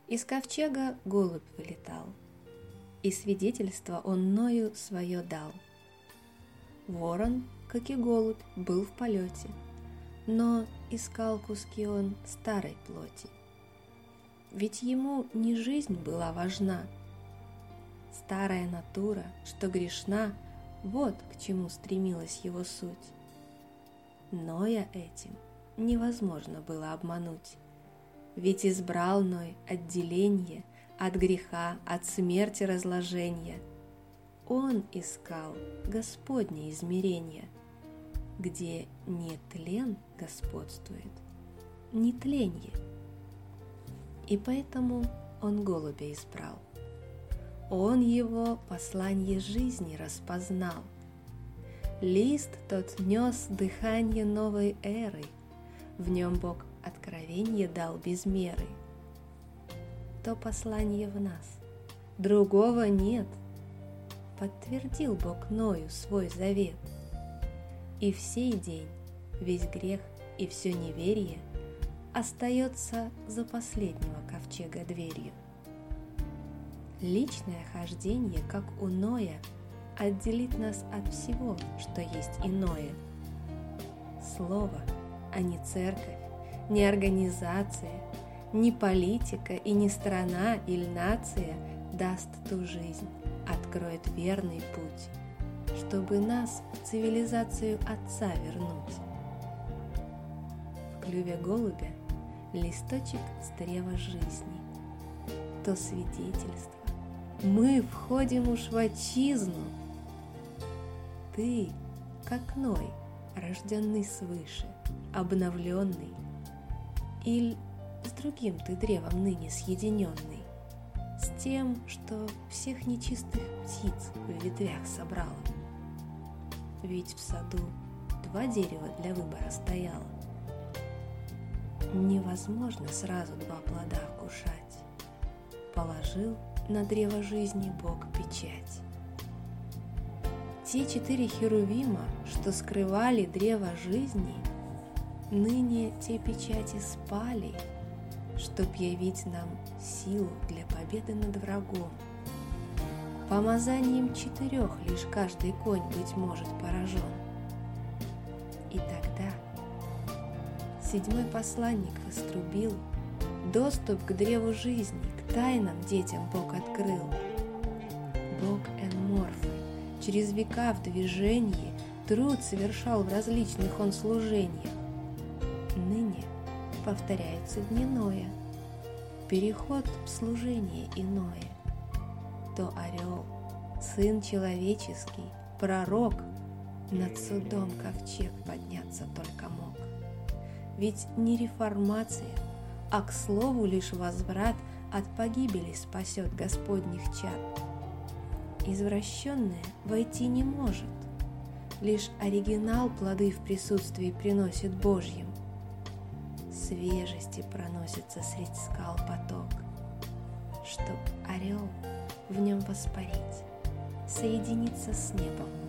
Из ковчега голубь вылетал, и свидетельство он Ною свое дал. Ворон, как и голубь, был в полете, но искал куски он старой плоти. Ведь ему не жизнь была важна. Старая натура, что грешна, вот к чему стремилась его суть. Ноя этим невозможно было обмануть. Ведь избрал Ной отделение от греха, от смерти разложения. Он искал Господне измерения, где не тлен господствует, не тленье. И поэтому он голубя избрал. Он его посланье жизни распознал. Лист тот нес дыхание новой эры, в нем Бог откровенье дал без меры. То послание в нас, другого нет, подтвердил Бог Ною свой завет. И в сей день весь грех и все неверие остается за последнего ковчега дверью. Личное хождение, как у Ноя, отделит нас от всего, что есть иное. Слово, а не церковь, не организация, не политика и не страна или нация даст ту жизнь, откроет верный путь, чтобы нас в цивилизацию Отца вернуть. В клюве голубя листочек с древа жизни, то свидетельство. Мы входим уж в отчизну. Ты, как Ной, рожденный свыше, обновленный, или с другим ты древом ныне съединенный, с тем, что всех нечистых птиц в ветвях собрала. Ведь в саду 2 дерева для выбора стояло. Невозможно сразу 2 плода вкушать. Положил на древо жизни Бог печать. Те 4 херувима, что скрывали древо жизни, ныне те печати спали, чтоб явить нам силу для победы над врагом. Помазанием 4 лишь каждый конь, быть может, поражен. И тогда 7-й посланник вострубил, доступ к древу жизни, к тайнам детям Бог открыл. Бог Энморфы через века в движении труд совершал в различных он служениях. Ныне повторяется дневное, переход в служение иное. То орел, сын человеческий, пророк, над судом ковчег подняться только мог. Ведь не реформация, а к слову лишь возврат от погибели спасет Господних чад. Извращенное войти не может, лишь оригинал плоды в присутствии приносит Божьим. Свежести проносится средь скал поток, чтоб орел в нем воспарить, соединиться с небом